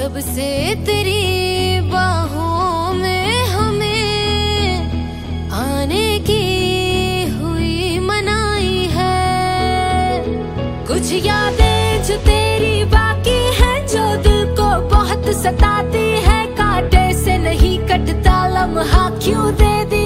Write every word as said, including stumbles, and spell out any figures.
जब से तेरी बाहों में हमें आने की हुई मनाई है। कुछ यादें जो तेरी बाकी हैं, जो दिल को बहुत सताती है, कांटे से नहीं कटता लम्हा क्यों दे दी